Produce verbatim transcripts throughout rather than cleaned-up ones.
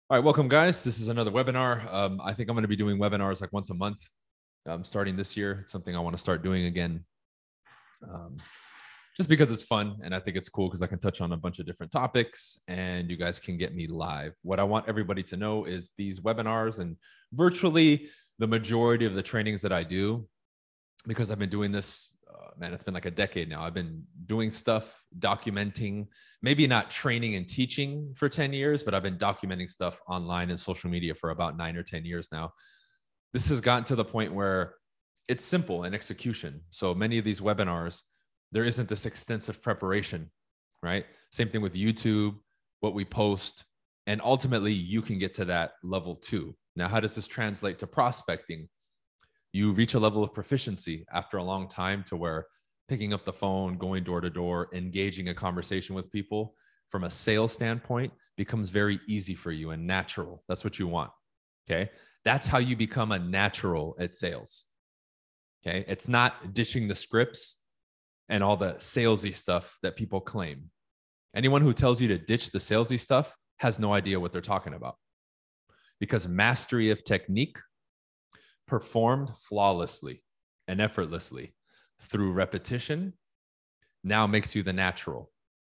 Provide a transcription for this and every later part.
All right, welcome guys. This is another webinar. Um, I think I'm going to be doing webinars like once a month um, starting this year. It's something I want to start doing again um, just because it's fun. And I think it's cool because I can touch on a bunch of different topics and you guys can get me live. What I want everybody to know is these webinars and virtually the majority of the trainings that I do, because I've been doing this, uh, man, it's been like a decade now. I've been doing stuff, documenting, maybe not training and teaching for ten years, but I've been documenting stuff online and social media for about nine or ten years now. This has gotten to the point where it's simple in execution. So many of these webinars, there isn't this extensive preparation, right? Same thing with YouTube, what we post, and ultimately you can get to that level too. Now, how does this translate to prospecting? You reach a level of proficiency after a long time to where picking up the phone, going door to door, engaging a conversation with people from a sales standpoint becomes very easy for you and natural. That's what you want. Okay. That's how you become a natural at sales. Okay. It's not ditching the scripts and all the salesy stuff that people claim. Anyone who tells you to ditch the salesy stuff has no idea what they're talking about, because mastery of technique performed flawlessly and effortlessly through repetition now makes you the natural.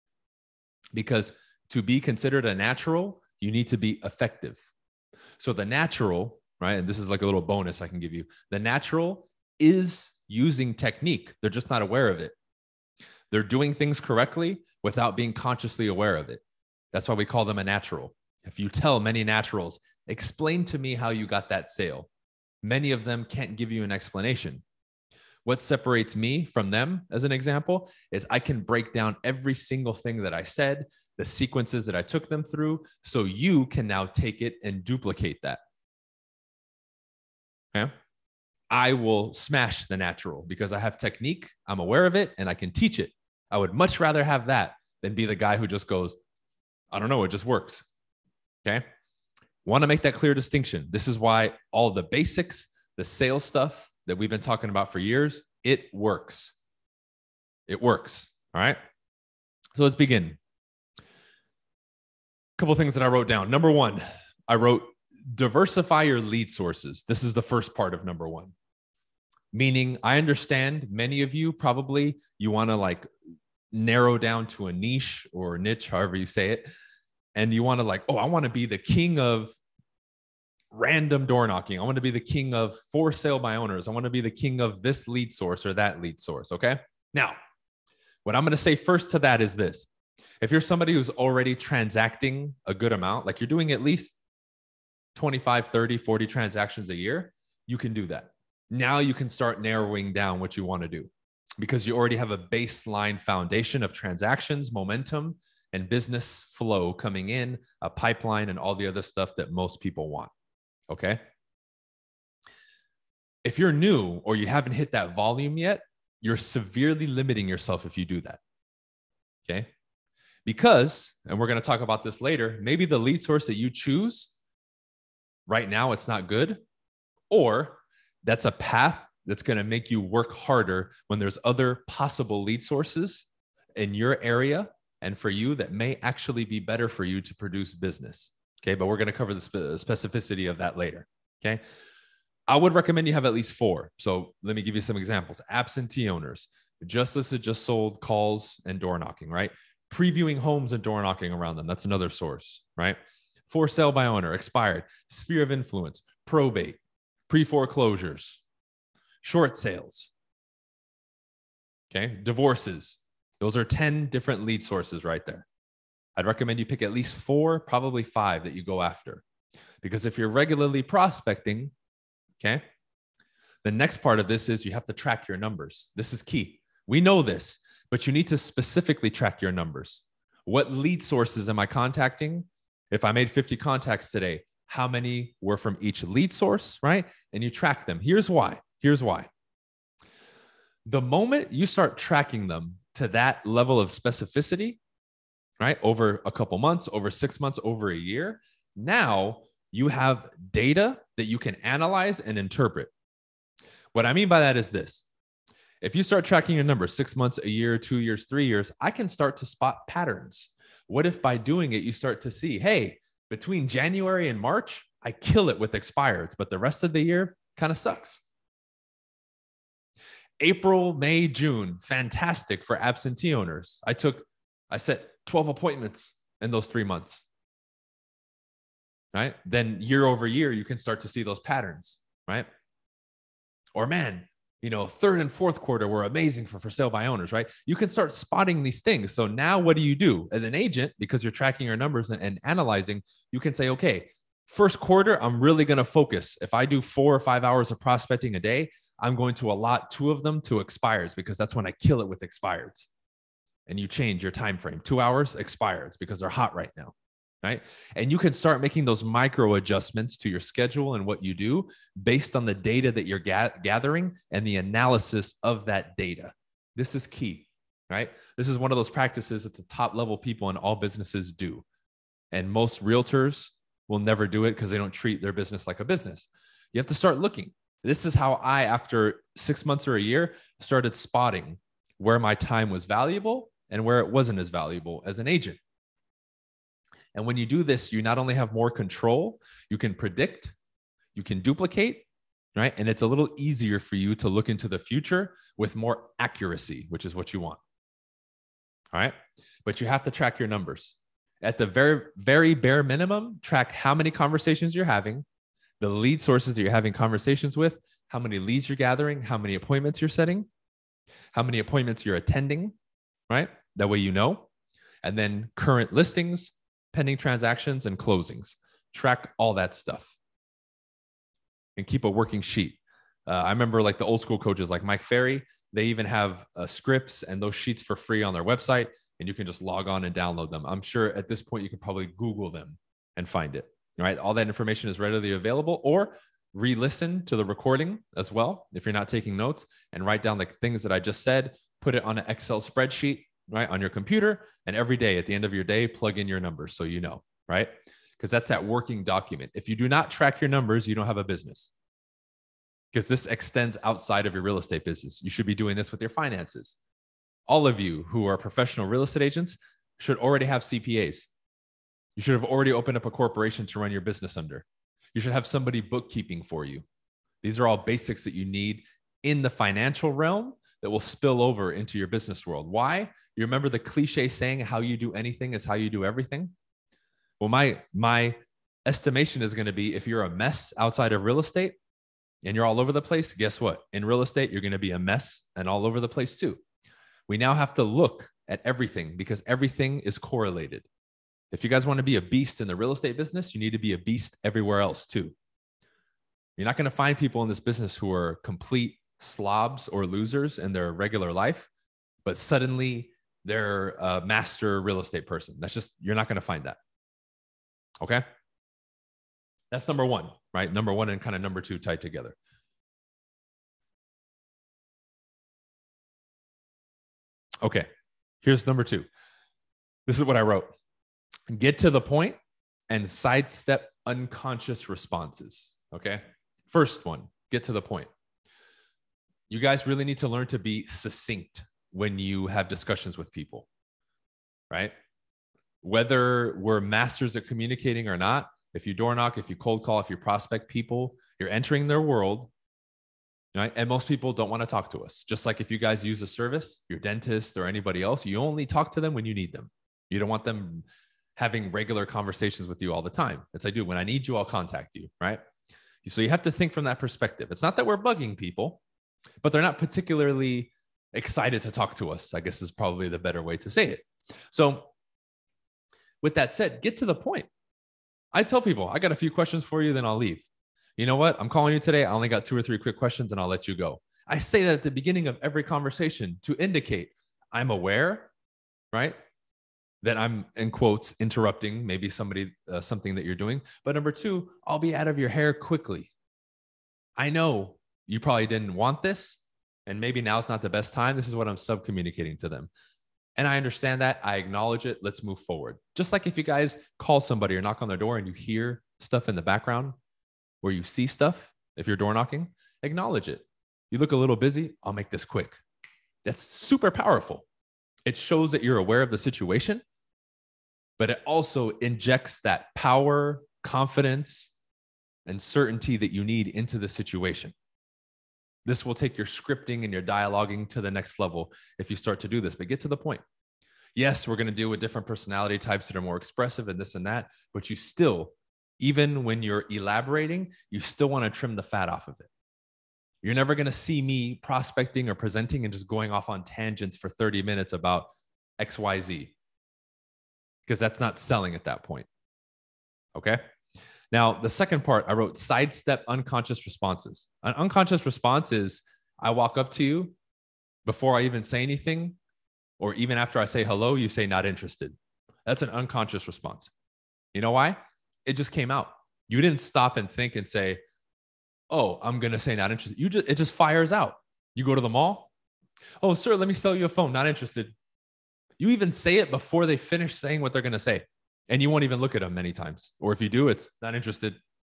Because to be considered a natural, you need to be effective. So the natural, right, and this is like a little bonus I can give you, the natural is using technique. They're just not aware of it. They're doing things correctly without being consciously aware of it. That's why we call them a natural. If you tell many naturals, explain to me how you got that sale, many of them can't give you an explanation. What separates me from them, as an example, is I can break down every single thing that I said, the sequences that I took them through, so you can now take it and duplicate that. Okay? I will smash the natural because I have technique, I'm aware of it, and I can teach it. I would much rather have that than be the guy who just goes, I don't know, it just works. Okay? Want to make that clear distinction. This is why all the basics, the sales stuff that we've been talking about for years, it works. It works. All right. So let's begin. A couple of things that I wrote down. Number one, I wrote diversify your lead sources. This is the first part of number one. Meaning, I understand many of you probably you want to like narrow down to a niche or niche, however you say it. And you want to like, oh, I want to be the king of random door knocking. I want to be the king of for sale by owners. I want to be the king of this lead source or that lead source. Okay. Now, what I'm going to say first to that is this. If you're somebody who's already transacting a good amount, like you're doing at least twenty-five, thirty, forty transactions a year, you can do that. Now you can start narrowing down what you want to do because you already have a baseline foundation of transactions, momentum, and business flow coming in, a pipeline, and all the other stuff that most people want. Okay. If you're new or you haven't hit that volume yet, you're severely limiting yourself if you do that. Okay. Because, and we're going to talk about this later, maybe the lead source that you choose right now, it's not good, or that's a path that's going to make you work harder when there's other possible lead sources in your area and for you that may actually be better for you to produce business. Okay. But we're going to cover the spe- specificity of that later. Okay. I would recommend you have at least four. So let me give you some examples. Absentee owners, just listed, just sold, calls, and door knocking, right? Previewing homes and door knocking around them. That's another source, right? For sale by owner, expired, sphere of influence, probate, pre-foreclosures, short sales. Okay. Divorces. Those are ten different lead sources right there. I'd recommend you pick at least four, probably five that you go after. Because if you're regularly prospecting, okay, the next part of this is you have to track your numbers. This is key. We know this, but you need to specifically track your numbers. What lead sources am I contacting? If I made fifty contacts today, how many were from each lead source, right? And you track them. Here's why. Here's why. The moment you start tracking them to that level of specificity, right, over a couple months, over six months, over a year, now you have data that you can analyze and interpret. What I mean by that is this. If you start tracking your numbers six months, a year, two years, three years, I can start to spot patterns. What if by doing it, you start to see, hey, Between January and March, I kill it with expireds, but the rest of the year kind of sucks. April, May, June, fantastic for absentee owners. I took, I set twelve appointments in those three months. Right? Then year over year, you can start to see those patterns, right? Or man, you know, third and fourth quarter were amazing for for sale by owners, right? You can start spotting these things. So now what do you do as an agent? Because you're tracking your numbers and, and analyzing, you can say, okay, first quarter, I'm really going to focus. If I do four or five hours of prospecting a day, I'm going to allot two of them to expires because that's when I kill it with expireds. And you change your time frame. Two hours expireds because they're hot right now. Right? And you can start making those micro adjustments to your schedule and what you do based on the data that you're ga- gathering and the analysis of that data. This is key, right? This is one of those practices that the top level people in all businesses do. And most realtors will never do it because they don't treat their business like a business. You have to start looking. This is how I, after six months or a year, started spotting where my time was valuable and where it wasn't as valuable as an agent. And when you do this, you not only have more control, you can predict, you can duplicate, right? And it's a little easier for you to look into the future with more accuracy, which is what you want. All right. But you have to track your numbers. At the very, very bare minimum, track how many conversations you're having, the lead sources that you're having conversations with, how many leads you're gathering, how many appointments you're setting, how many appointments you're attending, right? That way you know. And then current listings, pending transactions, and closings. Track all that stuff and keep a working sheet. Uh, I remember like the old school coaches like Mike Ferry, they even have uh, scripts and those sheets for free on their website, and you can just log on and download them. I'm sure at this point you can probably Google them and find it, right? All that information is readily available, or re-listen to the recording as well if you're not taking notes, and write down the things that I just said, put it on an Excel spreadsheet, right, on your computer, and every day at the end of your day, plug in your numbers so you know, right? Because that's that working document. If you do not track your numbers, you don't have a business. Because this extends outside of your real estate business. You should be doing this with your finances. All of you who are professional real estate agents should already have C P As. You should have already opened up a corporation to run your business under. You should have somebody bookkeeping for you. These are all basics that you need in the financial realm that will spill over into your business world. Why? You remember the cliche saying, how you do anything is how you do everything? Well, my, my estimation is going to be, if you're a mess outside of real estate and you're all over the place, guess what? In real estate, you're going to be a mess and all over the place too. We now have to look at everything because everything is correlated. If you guys want to be a beast in the real estate business, you need to be a beast everywhere else too. You're not going to find people in this business who are complete slobs or losers in their regular life, but suddenly they're a master real estate person. That's just, you're not going to find that. Okay. That's number one, right? Number one and kind of number two tied together. Okay. Here's number two. This is what I wrote. Get to the point and sidestep unconscious responses. Okay. First one, get to the point. You guys really need to learn to be succinct when you have discussions with people, right? Whether we're masters at communicating or not, if you door knock, if you cold call, if you prospect people, you're entering their world, right? And most people don't want to talk to us. Just like if you guys use a service, your dentist or anybody else, you only talk to them when you need them. You don't want them having regular conversations with you all the time. It's I do, when I need you, I'll contact you, right? So you have to think from that perspective. It's not that we're bugging people, but they're not particularly excited to talk to us, I guess is probably the better way to say it. So with that said, get to the point. I tell people, I got a few questions for you, then I'll leave. You know what? I'm calling you today. I only got two or three quick questions and I'll let you go. I say that at the beginning of every conversation to indicate I'm aware, right? That I'm, in quotes, interrupting maybe somebody, uh, something that you're doing. But number two, I'll be out of your hair quickly. I know you probably didn't want this, and maybe now's not the best time. This is what I'm sub-communicating to them. And I understand that. I acknowledge it. Let's move forward. Just like if you guys call somebody or knock on their door and you hear stuff in the background or you see stuff, if you're door knocking, acknowledge it. You look a little busy. I'll make this quick. That's super powerful. It shows that you're aware of the situation but it also injects that power, confidence, and certainty that you need into the situation. This will take your scripting and your dialoguing to the next level if you start to do this, but get to the point. Yes, we're going to deal with different personality types that are more expressive and this and that, but you still, even when you're elaborating, you still want to trim the fat off of it. You're never going to see me prospecting or presenting and just going off on tangents for thirty minutes about X Y Z, because that's not selling at that point. Okay. Now, the second part, I wrote sidestep unconscious responses. An unconscious response is I walk up to you before I even say anything, or even after I say hello, you say not interested. That's an unconscious response. You know why? It just came out. You didn't stop and think and say, oh, I'm going to say not interested. You just, it just fires out. You go to the mall. Oh, sir, let me sell you a phone. Not interested. You even say it before they finish saying what they're going to say. And you won't even look at them many times. Or if you do, it's not interested.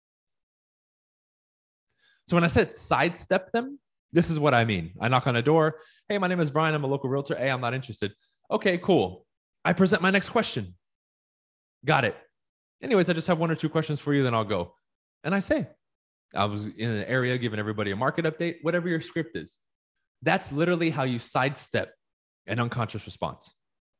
So when I said sidestep them, this is what I mean. I knock on a door. Hey, my name is Brian. I'm a local realtor. Hey, I'm not interested. Okay, cool. I present my next question. Got it. Anyways, I just have one or two questions for you, then I'll go. And I say, I was in an area giving everybody a market update, whatever your script is. That's literally how you sidestep an unconscious response.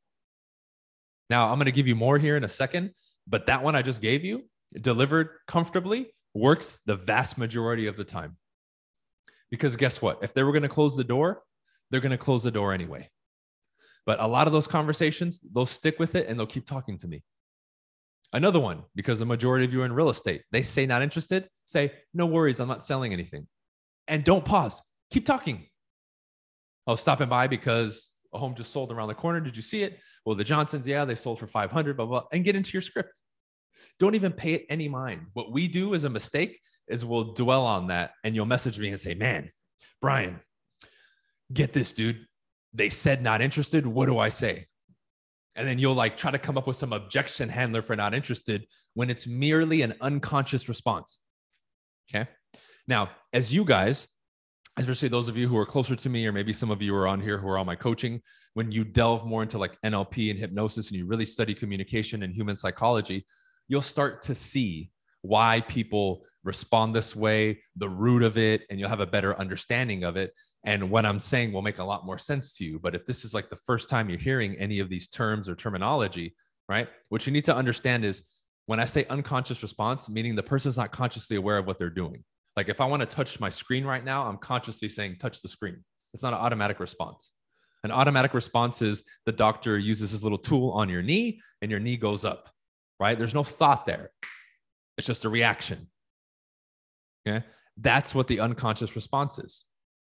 Now, I'm going to give you more here in a second, but that one I just gave you, delivered comfortably, works the vast majority of the time. Because guess what? If they were going to close the door, they're going to close the door anyway. But a lot of those conversations, they'll stick with it and they'll keep talking to me. Another one, because the majority of you are in real estate, they say not interested, say, no worries, I'm not selling anything. And don't pause. Keep talking. I was stopping by because a home just sold around the corner. Did you see it? Well, the Johnsons, yeah, they sold for five hundred, blah, blah, and get into your script. Don't even pay it any mind. What we do as a mistake is we'll dwell on that and you'll message me and say, man, Brian, get this, dude. They said not interested. What do I say? And then you'll like try to come up with some objection handler for not interested when it's merely an unconscious response. Okay. Now, as you guys, especially those of you who are closer to me, or maybe some of you are on here who are on my coaching, when you delve more into like N L P and hypnosis and you really study communication and human psychology, you'll start to see why people respond this way, the root of it, and you'll have a better understanding of it. And what I'm saying will make a lot more sense to you. But if this is like the first time you're hearing any of these terms or terminology, right? What you need to understand is when I say unconscious response, meaning the person's not consciously aware of what they're doing. Like if I want to touch my screen right now, I'm consciously saying, touch the screen. It's not an automatic response. An automatic response is the doctor uses his little tool on your knee and your knee goes up, right? There's no thought there. It's just a reaction. Okay. That's what the unconscious response is.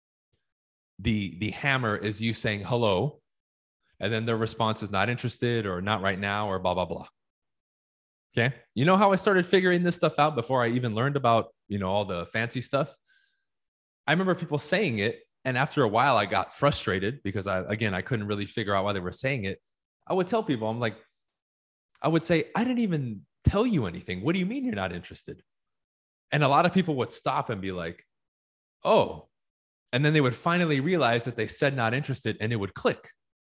The, the hammer is you saying hello, and then their response is not interested or not right now or blah, blah, blah. Okay. You know how I started figuring this stuff out before I even learned about, you know, all the fancy stuff? I remember people saying it. And after a while, I got frustrated because I, again, I couldn't really figure out why they were saying it. I would tell people, I'm like, I would say, I didn't even tell you anything. What do you mean you're not interested? And a lot of people would stop and be like, oh, and then they would finally realize that they said not interested and it would click.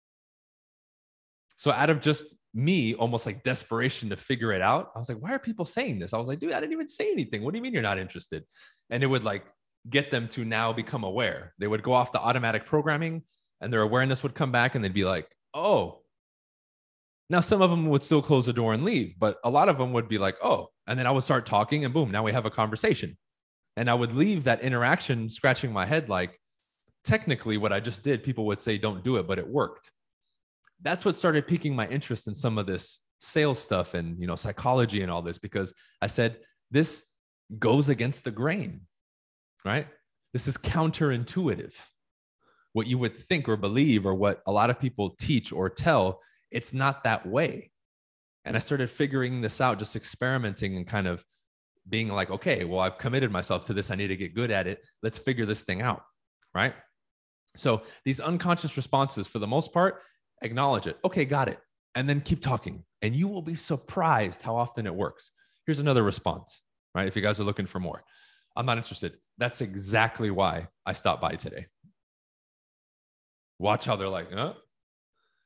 So out of just me, almost like desperation to figure it out, I was like, why are people saying this? I was like, dude, I didn't even say anything. What do you mean you're not interested? And it would like get them to now become aware. They would go off the automatic programming and their awareness would come back and they'd be like, oh. Now, some of them would still close the door and leave, but a lot of them would be like, oh, and then I would start talking and boom, now we have a conversation. And I would leave that interaction scratching my head like, technically what I just did, people would say, don't do it, but it worked. That's what started piquing my interest in some of this sales stuff and, you know, psychology and all this, because I said, this goes against the grain, right? This is counterintuitive. What you would think or believe or what a lot of people teach or tell, it's not that way. And I started figuring this out, just experimenting and kind of being like, okay, well, I've committed myself to this. I need to get good at it. Let's figure this thing out, right? So these unconscious responses, for the most part, acknowledge it. Okay, got it. And then keep talking. And you will be surprised how often it works. Here's another response, right? If you guys are looking for more. I'm not interested. That's exactly why I stopped by today. Watch how they're like, huh?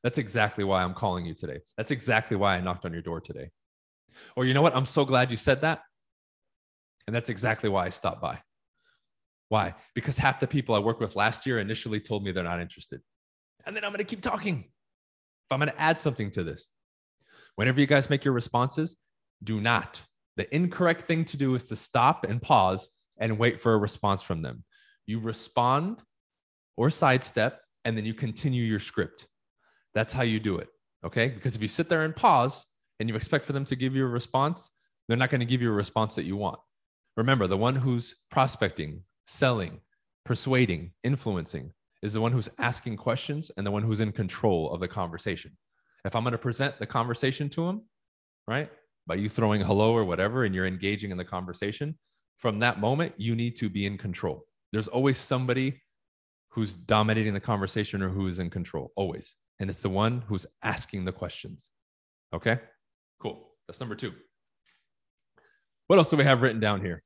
That's exactly why I'm calling you today. That's exactly why I knocked on your door today. Or you know what? I'm so glad you said that. And that's exactly why I stopped by. Why? Because half the people I worked with last year initially told me they're not interested. And then I'm going to keep talking. If I'm going to add something to this, whenever you guys make your responses, do not. The incorrect thing to do is to stop and pause and wait for a response from them. You respond or sidestep, and then you continue your script. That's how you do it, okay? Because if you sit there and pause and you expect for them to give you a response, they're not going to give you a response that you want. Remember, the one who's prospecting, selling, persuading, influencing is the one who's asking questions and the one who's in control of the conversation. If I'm going to present the conversation to them, right, by you throwing hello or whatever, and you're engaging in the conversation, from that moment, you need to be in control. There's always somebody who's dominating the conversation or who is in control, always. And it's the one who's asking the questions. Okay, cool. That's number two. What else do we have written down here?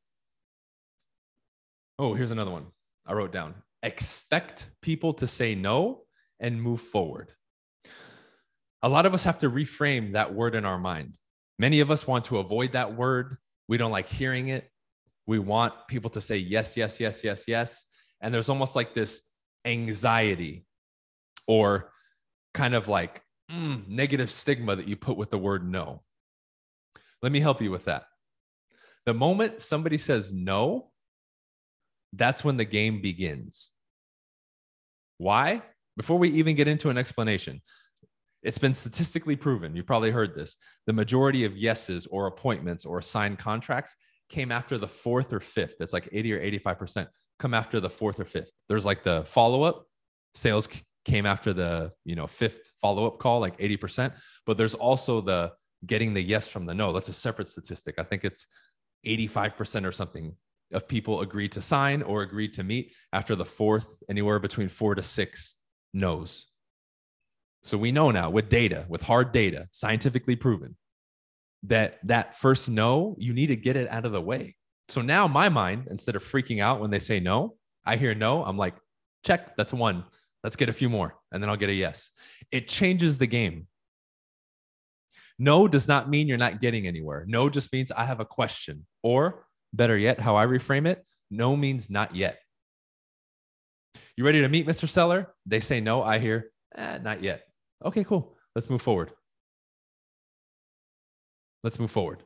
Oh, here's another one I wrote down. Expect people to say no and move forward. A lot of us have to reframe that word in our mind. Many of us want to avoid that word. We don't like hearing it. We want people to say yes, yes, yes, yes, yes. And there's almost like this anxiety or kind of like mm, negative stigma that you put with the word no. Let me help you with that. The moment somebody says no, that's when the game begins. Why? Before we even get into an explanation, it's been statistically proven, you've probably heard this, the majority of yeses or appointments or signed contracts came after the fourth or fifth. It's like eighty or eighty-five percent come after the fourth or fifth. There's like the follow-up. Sales came after the, you know, fifth follow-up call, like eighty percent. But there's also the getting the yes from the no. That's a separate statistic. I think it's eighty-five percent or something of people agreed to sign or agreed to meet after the fourth, anywhere between four to six no's. So we know now with data, with hard data, scientifically proven, that that first no, you need to get it out of the way. So now my mind, instead of freaking out when they say no, I hear no, I'm like, check, that's one. Let's get a few more, and then I'll get a yes. It changes the game. No does not mean you're not getting anywhere. No just means I have a question. Or better yet, how I reframe it, no means not yet. You ready to meet Mister Seller? They say no, I hear, eh, not yet. Okay, cool. Let's move forward. Let's move forward.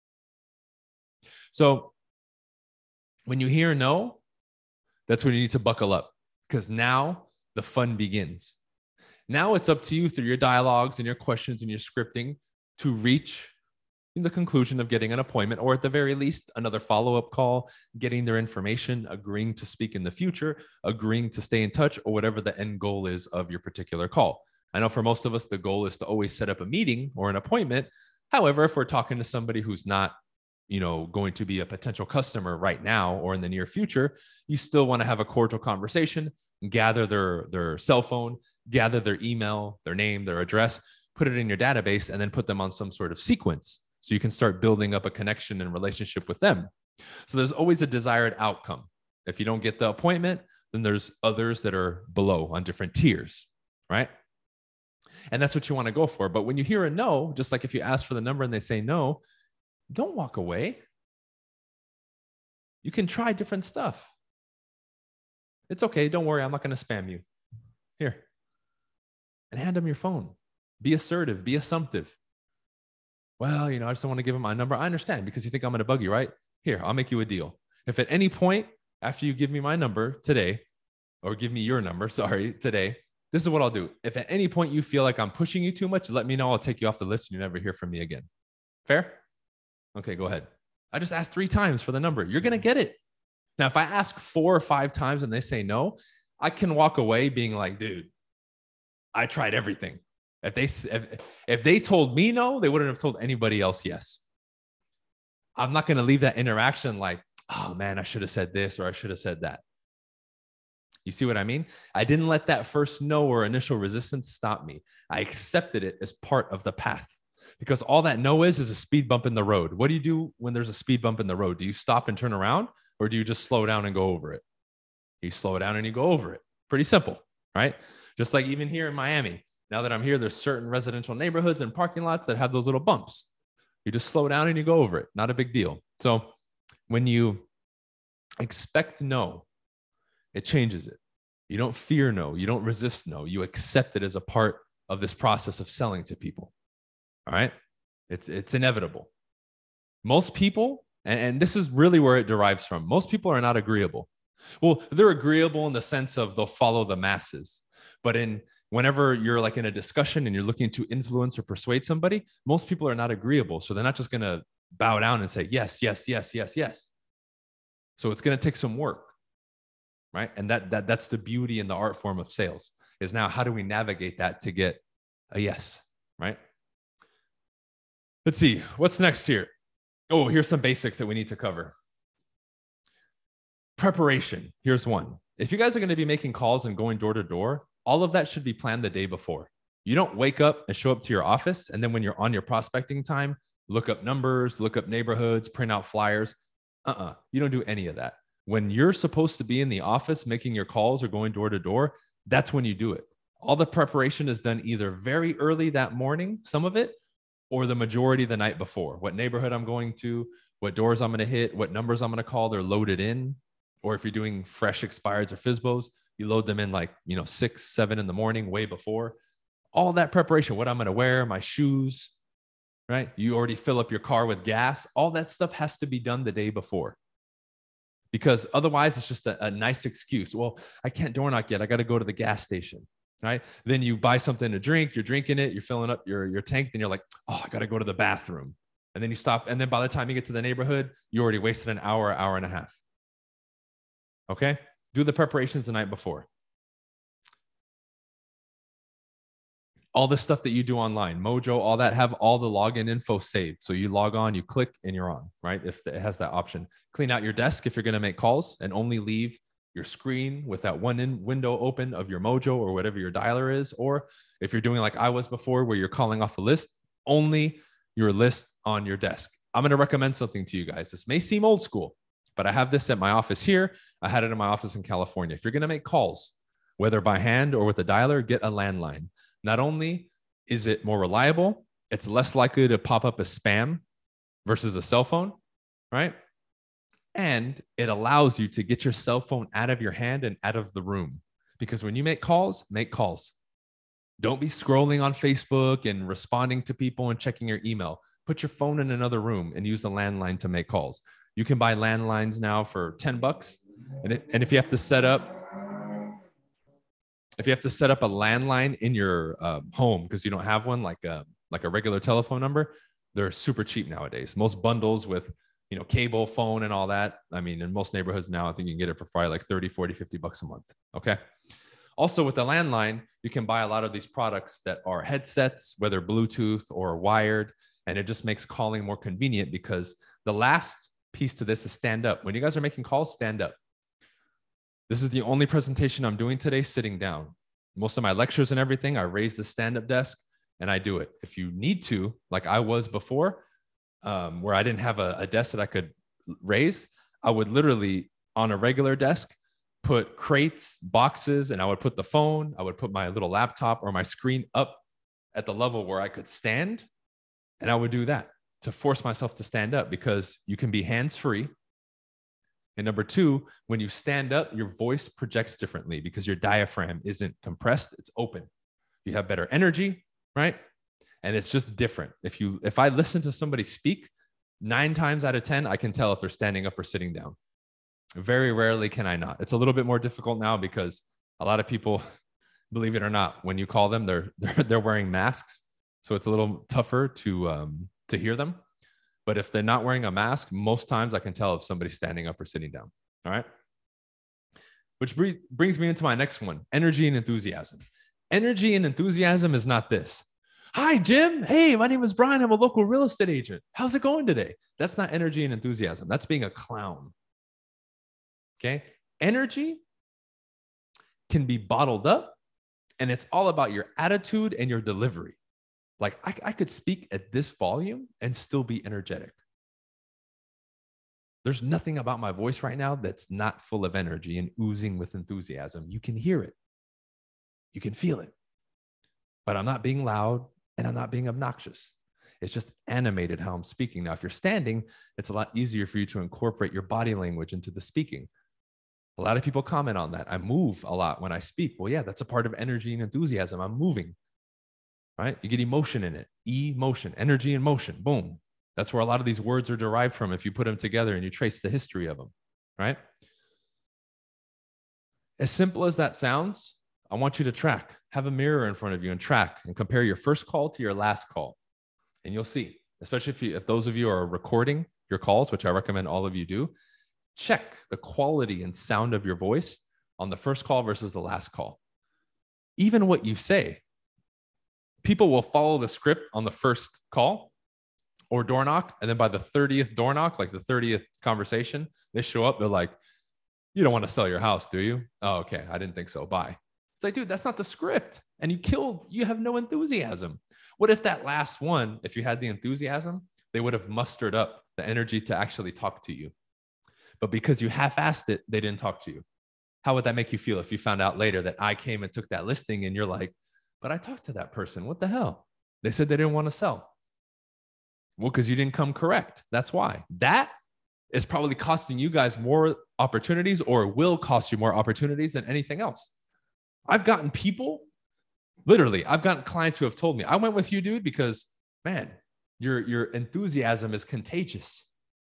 So when you hear no, that's when you need to buckle up, because now the fun begins. Now it's up to you through your dialogues and your questions and your scripting to reach the conclusion of getting an appointment, or at the very least, another follow-up call, getting their information, agreeing to speak in the future, agreeing to stay in touch, or whatever the end goal is of your particular call. I know for most of us, the goal is to always set up a meeting or an appointment. However, if we're talking to somebody who's not, you know, going to be a potential customer right now or in the near future, you still want to have a cordial conversation, gather their, their cell phone, gather their email, their name, their address, put it in your database, and then put them on some sort of sequence so you can start building up a connection and relationship with them. So there's always a desired outcome. If you don't get the appointment, then there's others that are below on different tiers, right? And that's what you want to go for. But when you hear a no, just like if you ask for the number and they say no, don't walk away. You can try different stuff. It's okay. Don't worry. I'm not going to spam you. Here. And hand them your phone. Be assertive. Be assumptive. Well, you know, I just don't want to give them my number. I understand, because you think I'm going to bug you, right? Here, I'll make you a deal. If at any point after you give me my number today, or give me your number, sorry, today, this is what I'll do. If at any point you feel like I'm pushing you too much, let me know. I'll take you off the list and you never hear from me again. Fair? Okay, go ahead. I just asked three times for the number. You're going to get it. Now, if I ask four or five times and they say no, I can walk away being like, dude, I tried everything. If they, if, if they told me no, they wouldn't have told anybody else yes. I'm not going to leave that interaction like, oh man, I should have said this or I should have said that. You see what I mean? I didn't let that first no or initial resistance stop me. I accepted it as part of the path, because all that no is is a speed bump in the road. What do you do when there's a speed bump in the road? Do you stop and turn around, or do you just slow down and go over it? You slow down and you go over it. Pretty simple, right? Just like even here in Miami, Now that I'm here, there's certain residential neighborhoods and parking lots that have those little bumps. You just slow down and you go over it. Not a big deal. So when you expect no, it changes it. You don't fear no. You don't resist no. You accept it as a part of this process of selling to people. All right? It's, it's inevitable. Most people, and, and this is really where it derives from, most people are not agreeable. Well, they're agreeable in the sense of they'll follow the masses. But in whenever you're like in a discussion and you're looking to influence or persuade somebody, most people are not agreeable. So they're not just going to bow down and say, yes, yes, yes, yes, yes. So it's going to take some work, right? And that, that that's the beauty in the art form of sales, is now how do we navigate that to get a yes, right? Let's see, what's next here? Oh, here's some basics that we need to cover. Preparation. Here's one. If you guys are going to be making calls and going door to door, all of that should be planned the day before. You don't wake up and show up to your office, and then when you're on your prospecting time, look up numbers, look up neighborhoods, print out flyers. Uh-uh. You don't do any of that. When you're supposed to be in the office making your calls or going door to door, that's when you do it. All the preparation is done either very early that morning, some of it, or the majority the night before. What neighborhood I'm going to, what doors I'm going to hit, what numbers I'm going to call, they're loaded in. Or if you're doing fresh expireds or F S B Os, you load them in like, you know, six, seven in the morning, way before. All that preparation, what I'm going to wear, my shoes, right? You already fill up your car with gas. All that stuff has to be done the day before. Because otherwise it's just a, a nice excuse. Well, I can't door knock yet. I got to go to the gas station, right? Then you buy something to drink, you're drinking it, you're filling up your, your tank, then you're like, oh, I got to go to the bathroom. And then you stop. And then by the time you get to the neighborhood, you already wasted an hour, hour and a half. Okay? Do the preparations the night before. All the stuff that you do online, Mojo, all that, have all the login info saved. So you log on, you click, and you're on, right? If it has that option. Clean out your desk if you're going to make calls, and only leave your screen with that one in window open of your Mojo or whatever your dialer is. Or if you're doing like I was before, where you're calling off a list, only your list on your desk. I'm going to recommend something to you guys. This may seem old school, but I have this at my office here. I had it in my office in California. If you're going to make calls, whether by hand or with a dialer, get a landline. Not only is it more reliable, it's less likely to pop up as spam versus a cell phone, right? And it allows you to get your cell phone out of your hand and out of the room. Because when you make calls, make calls. Don't be scrolling on Facebook and responding to people and checking your email. Put your phone in another room and use the landline to make calls. You can buy landlines now for ten bucks. And, it, and if you have to set up, if you have to set up a landline in your uh, home because you don't have one, like a, like a regular telephone number, they're super cheap nowadays. Most bundles with, you know, cable, phone, and all that. I mean, in most neighborhoods now, I think you can get it for probably like thirty, forty, fifty bucks a month. Okay. Also with the landline, you can buy a lot of these products that are headsets, whether Bluetooth or wired, and it just makes calling more convenient because the last piece to this is stand up. When you guys are making calls, stand up. This is the only presentation I'm doing today sitting down. Most of my lectures and everything, I raise the stand-up desk and I do it. If you need to, like I was before, um, where I didn't have a, a desk that I could raise, I would literally on a regular desk, put crates, boxes, and I would put the phone, I would put my little laptop or my screen up at the level where I could stand. And I would do that to force myself to stand up because you can be hands-free. And number two, when you stand up, your voice projects differently because your diaphragm isn't compressed, it's open. You have better energy, right? And it's just different. If you, if I listen to somebody speak, nine times out of ten, I can tell if they're standing up or sitting down. Very rarely can I not. It's a little bit more difficult now because a lot of people, believe it or not, when you call them, they're they're, they're wearing masks. So it's a little tougher to um, to hear them. But if they're not wearing a mask, most times I can tell if somebody's standing up or sitting down. All right. Which brings me into my next one, energy and enthusiasm. Energy and enthusiasm is not this. Hi, Jim. Hey, my name is Brian. I'm a local real estate agent. How's it going today? That's not energy and enthusiasm. That's being a clown. Okay. Energy can be bottled up, and it's all about your attitude and your delivery. Like I, I could speak at this volume and still be energetic. There's nothing about my voice right now that's not full of energy and oozing with enthusiasm. You can hear it. You can feel it. but I'm not being loud and I'm not being obnoxious. It's just animated how I'm speaking. Now, if you're standing, it's a lot easier for you to incorporate your body language into the speaking. A lot of people comment on that. I move a lot when I speak. Well, yeah, that's a part of energy and enthusiasm. I'm moving, right? You get emotion in it. Emotion, energy and motion, boom. That's where a lot of these words are derived from if you put them together and you trace the history of them, right? As simple as that sounds, I want you to track. Have a mirror in front of you and track and compare your first call to your last call. And you'll see, especially if, you, if those of you are recording your calls, which I recommend all of you do, check the quality and sound of your voice on the first call versus the last call. Even what you say, people will follow the script on the first call or door knock. And then by the thirtieth door knock, like the thirtieth conversation, they show up. They're like, you don't want to sell your house, do you? Oh, okay. I didn't think so. Bye. It's like, dude, that's not the script. And you killed, you have no enthusiasm. What if that last one, if you had the enthusiasm, they would have mustered up the energy to actually talk to you. But because you half-assed it, they didn't talk to you. How would that make you feel if you found out later that I came and took that listing and you're like, but I talked to that person. What the hell? They said they didn't want to sell. Well, because you didn't come correct. That's why. That is probably costing you guys more opportunities or will cost you more opportunities than anything else. I've gotten people, literally, I've gotten clients who have told me, I went with you, dude, because, man, your, your enthusiasm is contagious.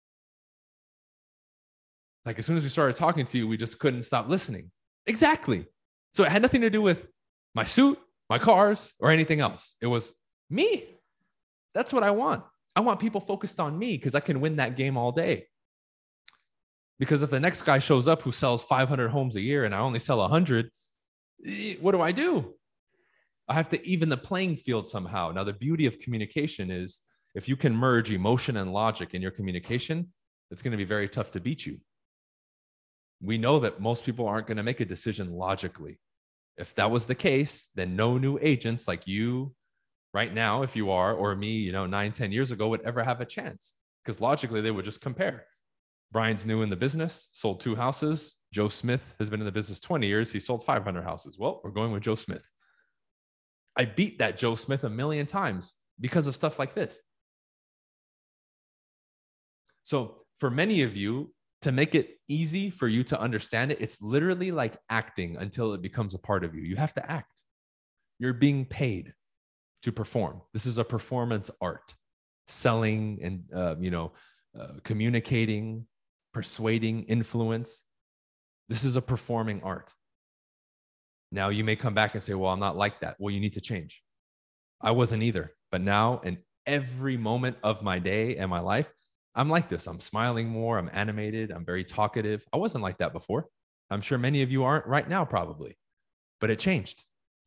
Like as soon as we started talking to you, we just couldn't stop listening. Exactly. So it had nothing to do with my suit, my cars, or anything else. It was me. That's what I want. I want people focused on me because I can win that game all day. Because if the next guy shows up who sells five hundred homes a year and I only sell one hundred, what do I do? I have to even the playing field somehow. Now, the beauty of communication is if you can merge emotion and logic in your communication, it's going to be very tough to beat you. We know that most people aren't going to make a decision logically. If that was the case, then no new agents like you right now, if you are, or me, you know, nine, ten years ago would ever have a chance because logically they would just compare. Brian's new in the business, sold two houses. Joe Smith has been in the business twenty years. He sold five hundred houses. Well, we're going with Joe Smith. I beat that Joe Smith a million times because of stuff like this. So for many of you, to make it easy for you to understand it, it's literally like acting until it becomes a part of you. You have to act. You're being paid to perform. This is a performance art. Selling and, uh, you know, uh, communicating, persuading, influence. This is a performing art. Now you may come back and say, well, I'm not like that. Well, you need to change. I wasn't either. But now in every moment of my day and my life, I'm like this. I'm smiling more. I'm animated. I'm very talkative. I wasn't like that before. I'm sure many of you aren't right now, probably, but it changed.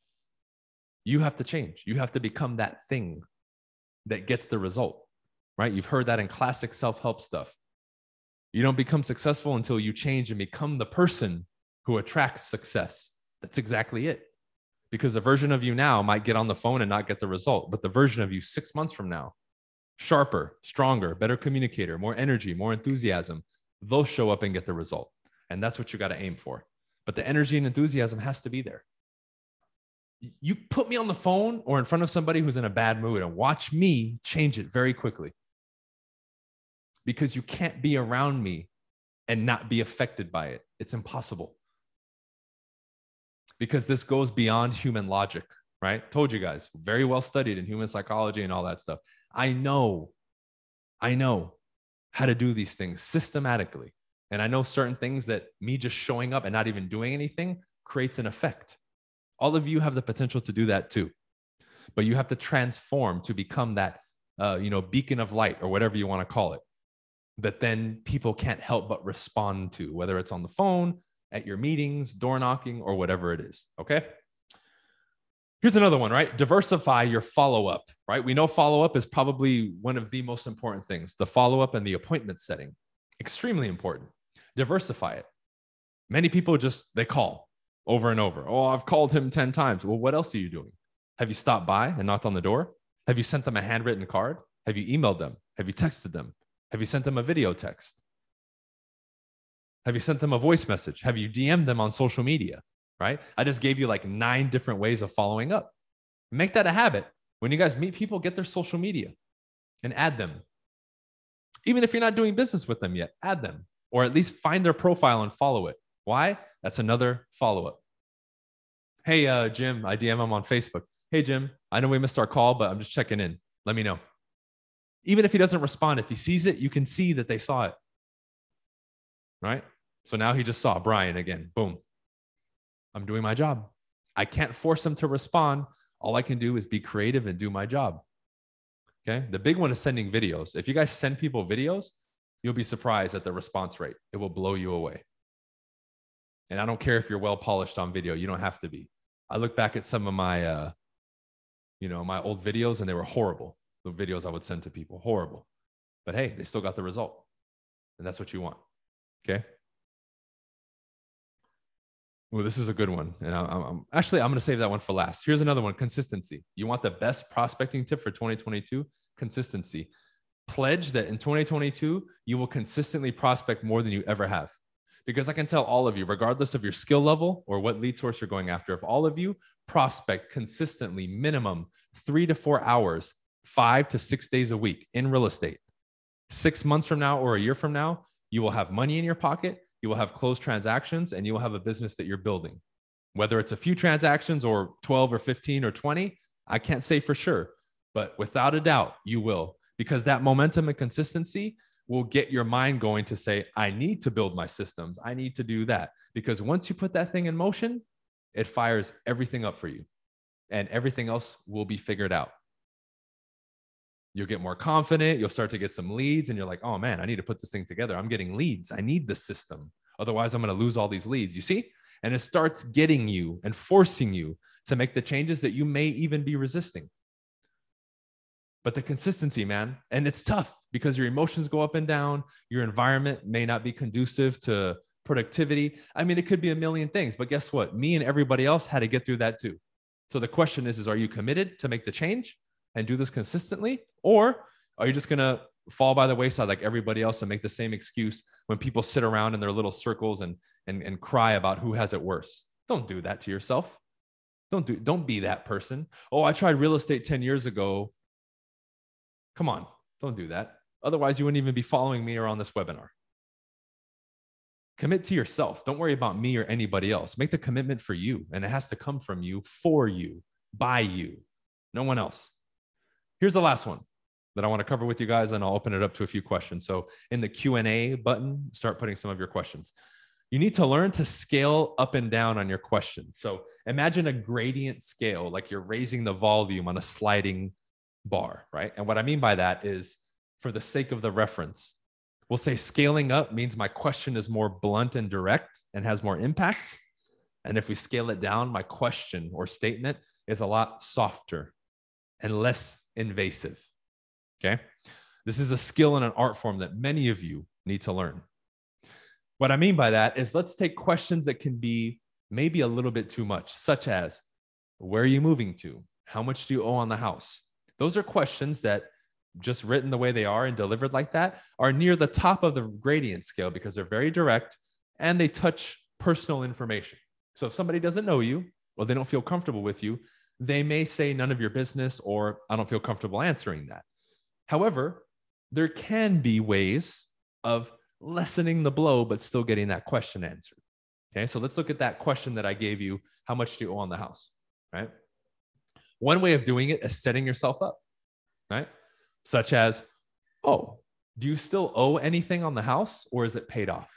You have to change. You have to become that thing that gets the result, right? You've heard that in classic self-help stuff. You don't become successful until you change and become the person who attracts success. That's exactly it. Because the version of you now might get on the phone and not get the result, but the version of you six months from now, sharper, stronger, better communicator, more energy, more enthusiasm, they'll show up and get the result. And that's what you got to aim for. But the energy and enthusiasm has to be there. You put me on the phone or in front of somebody who's in a bad mood and watch me change it very quickly. Because you can't be around me and not be affected by it. It's impossible. Because this goes beyond human logic, right? Told you guys, very well studied in human psychology and all that stuff. I know, I know how to do these things systematically. And I know certain things that me just showing up and not even doing anything creates an effect. All of you have the potential to do that too. But you have to transform to become that, uh, you know, beacon of light or whatever you want to call it, that then people can't help but respond to, whether it's on the phone, at your meetings, door knocking, or whatever it is, okay? Here's another one, right? Diversify your follow-up, right? We know follow-up is probably one of the most important things, the follow-up and the appointment setting. Extremely important. Diversify it. Many people just, they call over and over. Oh, I've called him ten times. Well, what else are you doing? Have you stopped by and knocked on the door? Have you sent them a handwritten card? Have you emailed them? Have you texted them? Have you sent them a video text? Have you sent them a voice message? Have you D M'd them on social media, right? I just gave you like nine different ways of following up. Make that a habit. When you guys meet people, get their social media and add them. Even if you're not doing business with them yet, add them, or at least find their profile and follow it. Why? That's another follow-up. Hey, uh, Jim, I D M him on Facebook. Hey, Jim, I know we missed our call, but I'm just checking in. Let me know. Even if he doesn't respond, if he sees it, you can see that they saw it. Right? So now he just saw Brian again. Boom. I'm doing my job. I can't force him to respond. All I can do is be creative and do my job. Okay. The big one is sending videos. If you guys send people videos, you'll be surprised at the response rate. It will blow you away. And I don't care if you're well polished on video. You don't have to be. I look back at some of my, uh, you know, my old videos, and they were horrible. The videos I would send to people, horrible. But hey, they still got the result. And that's what you want. Okay. Well, this is a good one. And I'm, I'm actually, I'm going to save that one for last. Here's another one: consistency. You want the best prospecting tip for twenty twenty-two? Consistency. Pledge that in twenty twenty-two, you will consistently prospect more than you ever have. Because I can tell all of you, regardless of your skill level or what lead source you're going after, if all of you prospect consistently, minimum three to four hours, five to six days a week in real estate, six months from now or a year from now, you will have money in your pocket, you will have closed transactions, and you will have a business that you're building. Whether it's a few transactions or twelve or fifteen or twenty, I can't say for sure, but without a doubt, you will, because that momentum and consistency will get your mind going to say, I need to build my systems. I need to do that. Because once you put that thing in motion, it fires everything up for you, and everything else will be figured out. You'll get more confident. You'll start to get some leads, and you're like, oh man, I need to put this thing together. I'm getting leads. I need the system. Otherwise, I'm going to lose all these leads. You see? And it starts getting you and forcing you to make the changes that you may even be resisting. But the consistency, man, and it's tough because your emotions go up and down. Your environment may not be conducive to productivity. I mean, it could be a million things, but guess what? Me and everybody else had to get through that too. So the question is, is are you committed to make the change and do this consistently? Or are you just going to fall by the wayside like everybody else and make the same excuse when people sit around in their little circles and, and, and cry about who has it worse? Don't do that to yourself. Don't do, don't be that person. Oh, I tried real estate ten years ago. Come on, don't do that. Otherwise, you wouldn't even be following me or on this webinar. Commit to yourself. Don't worry about me or anybody else. Make the commitment for you, and it has to come from you, for you, by you, no one else. Here's the last one that I want to cover with you guys, and I'll open it up to a few questions. So in the Q and A button, start putting some of your questions. You need to learn to scale up and down on your questions. So imagine a gradient scale, like you're raising the volume on a sliding bar, right? And what I mean by that is, for the sake of the reference, we'll say scaling up means my question is more blunt and direct and has more impact. And if we scale it down, my question or statement is a lot softer and less invasive. Okay. This is a skill and an art form that many of you need to learn. What I mean by that is, let's take questions that can be maybe a little bit too much, such as, where are you moving to? How much do you owe on the house? Those are questions that, just written the way they are and delivered like that, are near the top of the gradient scale because they're very direct and they touch personal information. So if somebody doesn't know you or they don't feel comfortable with you, they may say none of your business, or I don't feel comfortable answering that. However, there can be ways of lessening the blow, but still getting that question answered. Okay, so let's look at that question that I gave you. How much do you owe on the house, right? One way of doing it is setting yourself up, right? Such as, oh, do you still owe anything on the house, or is it paid off?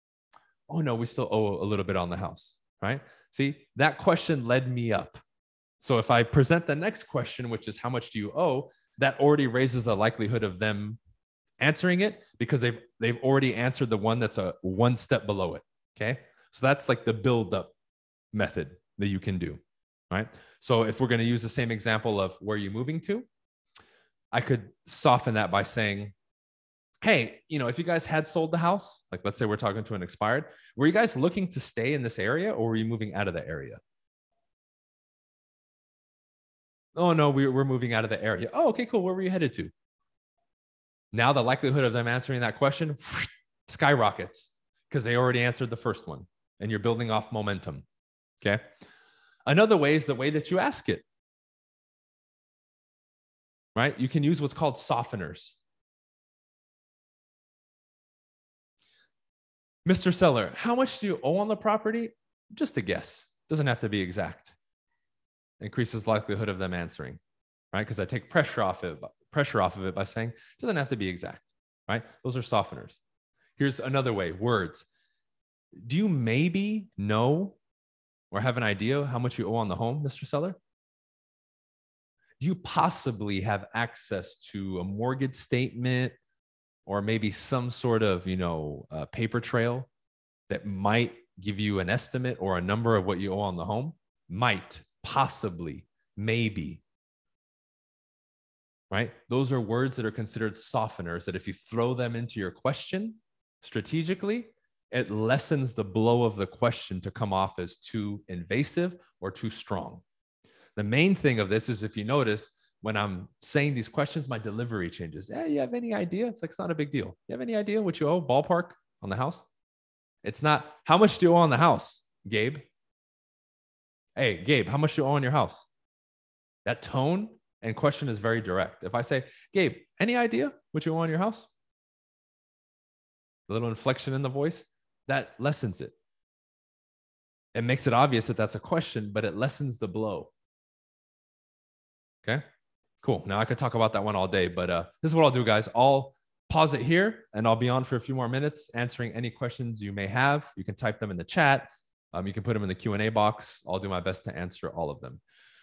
Oh, no, we still owe a little bit on the house, right? See, that question led me up. So if I present the next question, which is how much do you owe, that already raises a likelihood of them answering it because they've, they've already answered the one that's a one step below it, okay? So that's like the build up method that you can do, right? So if we're going to use the same example of where you're moving to, I could soften that by saying, hey, you know, if you guys had sold the house, like let's say we're talking to an expired, were you guys looking to stay in this area, or were you moving out of the area? Oh, no, we, we're moving out of the area. Oh, okay, cool. Where were you headed to? Now the likelihood of them answering that question skyrockets because they already answered the first one, and you're building off momentum, okay? Another way is the way that you ask it. right? You can use what's called softeners. Mister Seller, how much do you owe on the property? Just a guess. Doesn't have to be exact. Increases likelihood of them answering, right? Because I take pressure off it, pressure off of it by saying it doesn't have to be exact, right? Those are softeners. Here's another way, words. Do you maybe know or have an idea how much you owe on the home, Mister Seller? Do you possibly have access to a mortgage statement or maybe some sort of, you know, uh, paper trail that might give you an estimate or a number of what you owe on the home? Might, possibly, maybe, right? Those are words that are considered softeners that if you throw them into your question strategically, it lessens the blow of the question to come off as too invasive or too strong. The main thing of this is, if you notice, when I'm saying these questions, my delivery changes. Yeah, you have any idea? It's like, it's not a big deal. You have any idea what you owe ballpark on the house? It's not, how much do you owe on the house, Gabe? Hey, Gabe, how much do you owe on your house? That tone and question is very direct. If I say, Gabe, any idea what you owe on your house? A little inflection in the voice, that lessens it. It makes it obvious that that's a question, but it lessens the blow. Okay, cool. Now I could talk about that one all day, but uh, this is what I'll do, guys. I'll pause it here and I'll be on for a few more minutes answering any questions you may have. You can type them in the chat. Um, you can put them in the Q and A box. I'll do my best to answer all of them.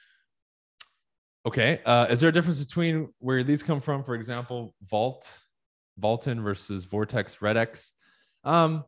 Okay, uh, is there a difference between where these come from? For example, Vault, Vaulton versus Vortex Redex. Um,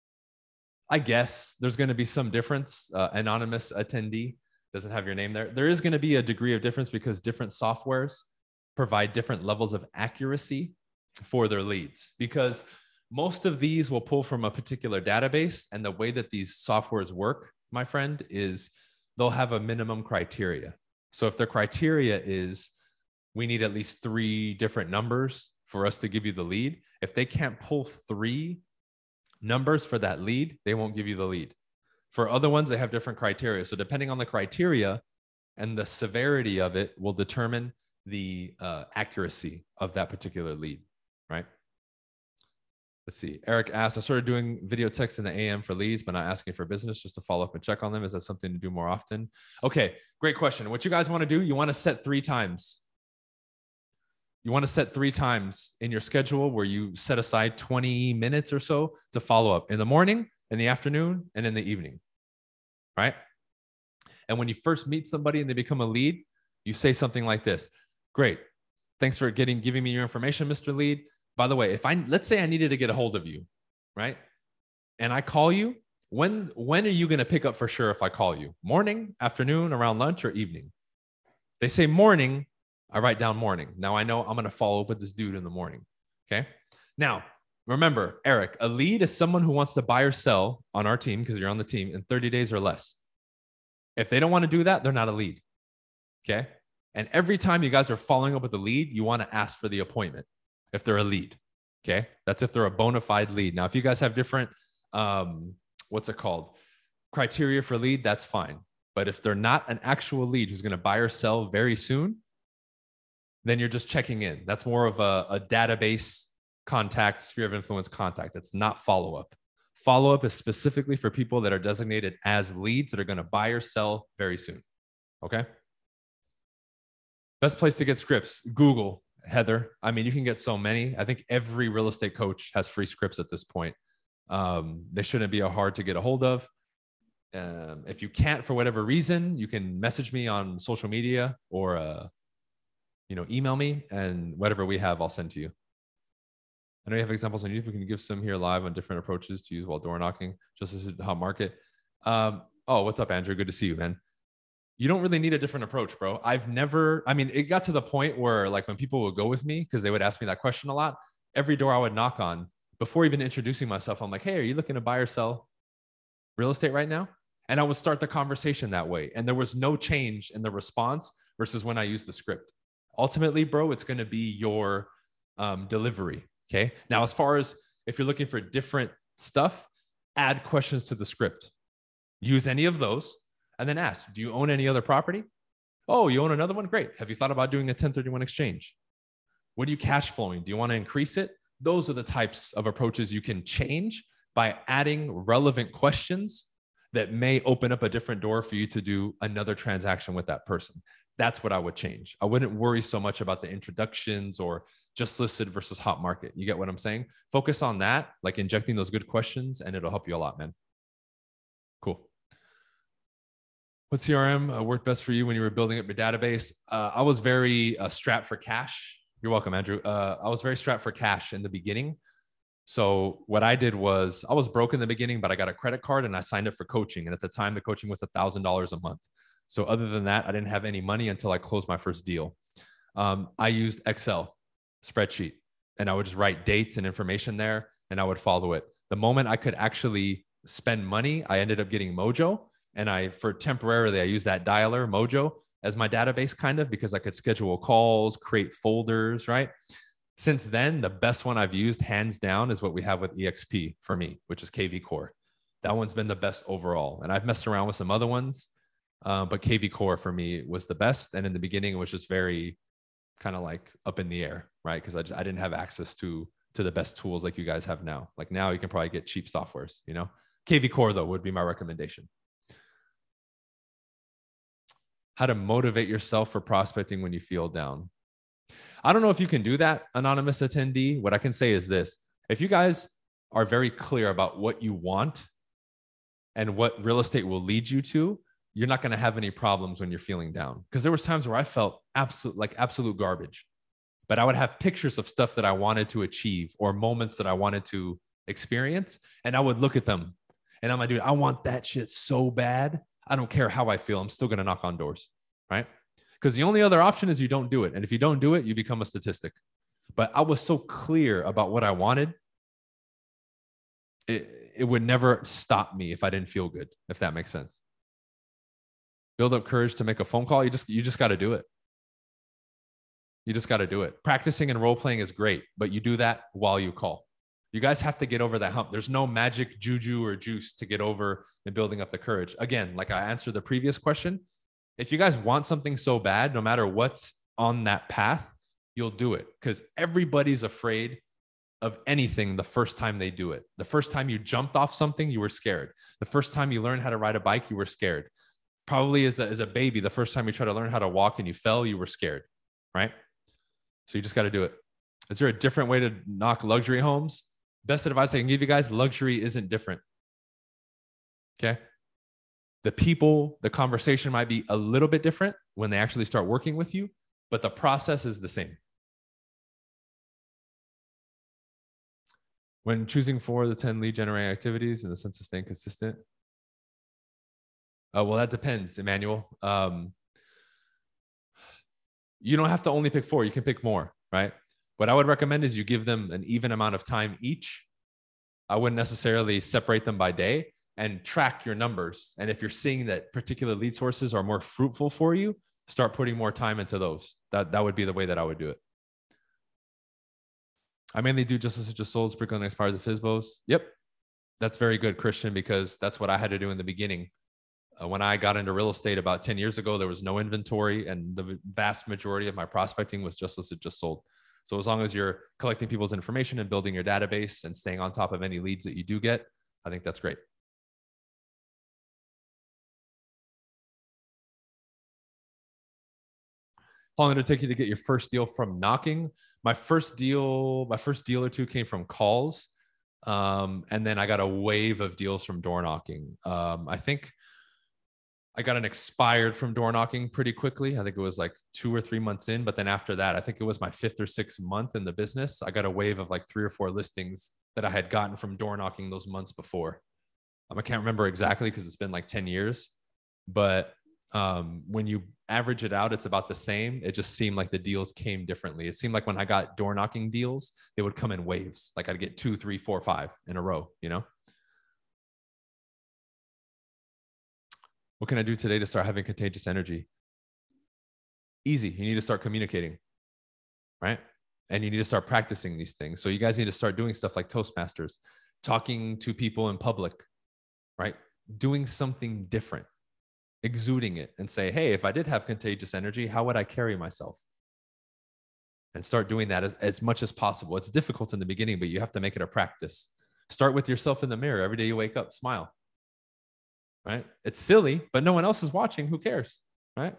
I guess there's going to be some difference. Uh, anonymous attendee doesn't have your name there. There is going to be a degree of difference because different softwares provide different levels of accuracy for their leads, because most of these will pull from a particular database. And the way that these softwares work, my friend, is they'll have a minimum criteria. So if their criteria is we need at least three different numbers for us to give you the lead, if they can't pull three numbers for that lead, they won't give you the lead. For other ones, they have different criteria. So depending on the criteria and the severity of it will determine the uh, accuracy of that particular lead, right? Let's see. Eric asked, I started doing video text in the A M for leads, but not asking for business, just to follow up and check on them. Is that something to do more often? Okay, great question. What you guys want to do, you want to set three times. You want to set three times in your schedule where you set aside twenty minutes or so to follow up in the morning, in the afternoon, and in the evening, right? And when you first meet somebody and they become a lead, you say something like this. Great. Thanks for getting, giving me your information, Mister Lead. By the way, if I, let's say I needed to get a hold of you, right? And I call you, when, when are you going to pick up for sure if I call you? Morning, afternoon, around lunch, or evening? They say morning, I write down morning. Now I know I'm going to follow up with this dude in the morning. Okay. Now, remember, Eric, a lead is someone who wants to buy or sell on our team, because you're on the team, in thirty days or less. If they don't want to do that, they're not a lead. Okay. And every time you guys are following up with a lead, you want to ask for the appointment if they're a lead. Okay. That's if they're a bona fide lead. Now, if you guys have different, um, what's it called? criteria for lead, that's fine. But if they're not an actual lead who's going to buy or sell very soon, then you're just checking in. That's more of a, a database contact, sphere of influence contact. It's not follow-up. Follow-up is specifically for people that are designated as leads that are going to buy or sell very soon. Okay. Best place to get scripts, Google, Heather. I mean, you can get so many. I think every real estate coach has free scripts at this point. Um, they shouldn't be hard to get a hold of. Um, if you can't, for whatever reason, you can message me on social media or, uh, you know, email me, and whatever we have, I'll send to you. I know you have examples on YouTube. We can give some here live on different approaches to use while door knocking, just as a hot market. Um, oh, what's up, Andrew? Good to see you, man. You don't really need a different approach, bro. I've never, I mean, it got to the point where, like, when people would go with me, because they would ask me that question a lot, every door I would knock on, before even introducing myself, I'm like, hey, are you looking to buy or sell real estate right now? And I would start the conversation that way. And there was no change in the response versus when I used the script. Ultimately, bro, it's going to be your um, delivery. Okay. Now, as far as if you're looking for different stuff, add questions to the script. Use any of those and then ask, do you own any other property? Oh, you own another one? Great. Have you thought about doing a ten thirty-one exchange? What are you cash flowing? Do you want to increase it? Those are the types of approaches you can change by adding relevant questions that may open up a different door for you to do another transaction with that person. That's what I would change. I wouldn't worry so much about the introductions or just listed versus hot market. You get what I'm saying? Focus on that, like injecting those good questions, and it'll help you a lot, man. Cool. What C R M uh, worked best for you when you were building up your database? Uh, I was very uh, strapped for cash. You're welcome, Andrew. Uh, I was very strapped for cash in the beginning. So what I did was I was broke in the beginning, but I got a credit card and I signed up for coaching. And at the time, the coaching was a thousand dollars a month. So other than that, I didn't have any money until I closed my first deal. Um, I used Excel spreadsheet, and I would just write dates and information there, and I would follow it. The moment I could actually spend money, I ended up getting Mojo. And I, for temporarily, I used that dialer Mojo as my database kind of, because I could schedule calls, create folders, right? Since then, the best one I've used hands down is what we have with E X P for me, which is K V Core. That one's been the best overall. And I've messed around with some other ones, uh, but K V Core for me was the best. And in the beginning, it was just very kind of like up in the air, right? Because I just, I didn't have access to, to the best tools like you guys have now. Like now you can probably get cheap softwares, you know? K V Core though would be my recommendation. How to motivate yourself for prospecting when you feel down. I don't know if you can do that, anonymous attendee. What I can say is this: if you guys are very clear about what you want and what real estate will lead you to, you're not going to have any problems when you're feeling down. Because there was times where I felt absolute, like absolute garbage, but I would have pictures of stuff that I wanted to achieve or moments that I wanted to experience. And I would look at them and I'm like, dude, I want that shit so bad. I don't care how I feel. I'm still going to knock on doors, right? Because the only other option is you don't do it. And if you don't do it, you become a statistic. But I was so clear about what I wanted. It, it would never stop me if I didn't feel good, if that makes sense. Build up courage to make a phone call. You just, you just got to do it. You just got to do it. Practicing and role playing is great, but you do that while you call. You guys have to get over that hump. There's no magic juju or juice to get over and building up the courage. Again, like I answered the previous question, if you guys want something so bad, no matter what's on that path, you'll do it, because everybody's afraid of anything the first time they do it. The first time you jumped off something, you were scared. The first time you learned how to ride a bike, you were scared. Probably as a, as a baby, the first time you tried to learn how to walk and you fell, you were scared, right? So you just got to do it. Is there a different way to knock luxury homes? Best advice I can give you guys, luxury isn't different. Okay. The people, the conversation might be a little bit different when they actually start working with you, but the process is the same. When choosing four of the ten lead generating activities in the sense of staying consistent. Uh, well, that depends, Emmanuel. Um, you don't have to only pick four. You can pick more, right? What I would recommend is you give them an even amount of time each. I wouldn't necessarily separate them by day, and track your numbers. And if you're seeing that particular lead sources are more fruitful for you, start putting more time into those. That, that would be the way that I would do it. I mainly do just as it just sold, sprinkle and expires the Fizbos. Yep. That's very good, Christian, because that's what I had to do in the beginning. Uh, when I got into real estate about ten years ago, there was no inventory, and the vast majority of my prospecting was just as it just sold. So as long as you're collecting people's information and building your database and staying on top of any leads that you do get, I think that's great. How long did it take you to get your first deal from knocking? My first deal, my first deal or two came from calls. Um, and then I got a wave of deals from door knocking. Um, I think I got an expired from door knocking pretty quickly. I think it was like two or three months in, but then after that, I think it was my fifth or sixth month in the business. I got a wave of like three or four listings that I had gotten from door knocking those months before. Um, I can't remember exactly because it's been like ten years, but um, when you average it out, it's about the same. It just seemed like the deals came differently. It seemed like when I got door knocking deals, they would come in waves. Like I'd get two, three, four, five in a row, you know? What can I do today to start having contagious energy? Easy. You need to start communicating, right? And you need to start practicing these things. So you guys need to start doing stuff like Toastmasters, talking to people in public, right? Doing something different, exuding it, and say, hey, if I did have contagious energy, how would I carry myself? and start doing that as, as much as possible. It's difficult in the beginning, but you have to make it a practice. Start with yourself in the mirror. Every day you wake up, smile, right? It's silly, but no one else is watching. Who cares, right?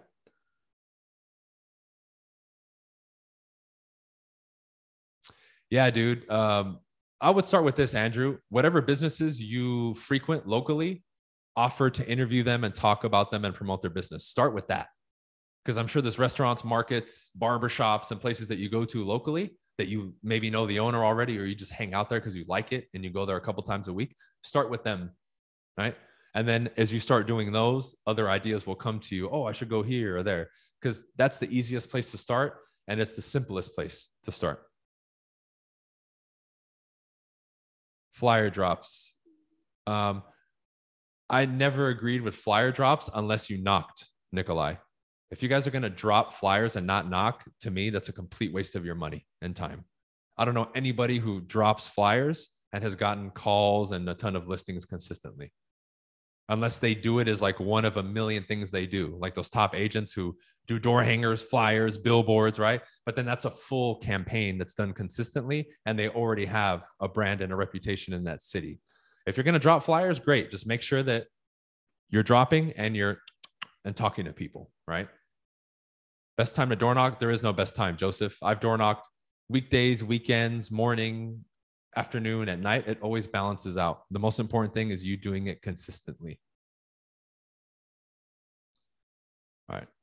Yeah, dude. Um, I would start with this, Andrew. Whatever businesses you frequent locally, offer to interview them and talk about them and promote their business. Start with that. Because I'm sure there's restaurants, markets, barbershops, and places that you go to locally that you maybe know the owner already, or you just hang out there because you like it and you go there a couple times a week. Start with them, right? And then as you start doing those, other ideas will come to you. Oh, I should go here or there, because that's the easiest place to start. And it's the simplest place to start. Flyer drops. Um, I never agreed with flyer drops unless you knocked, Nikolai. If you guys are going to drop flyers and not knock, to me, that's a complete waste of your money and time. I don't know anybody who drops flyers and has gotten calls and a ton of listings consistently, unless they do it as like one of a million things they do, like those top agents who do door hangers, flyers, billboards, right? But then that's a full campaign that's done consistently, and they already have a brand and a reputation in that city. If you're going to drop flyers, great. Just make sure that you're dropping and you're and talking to people, right? Best time to door knock? There is no best time, Joseph. I've door knocked weekdays, weekends, morning, afternoon, at night. It always balances out. The most important thing is you doing it consistently. All right.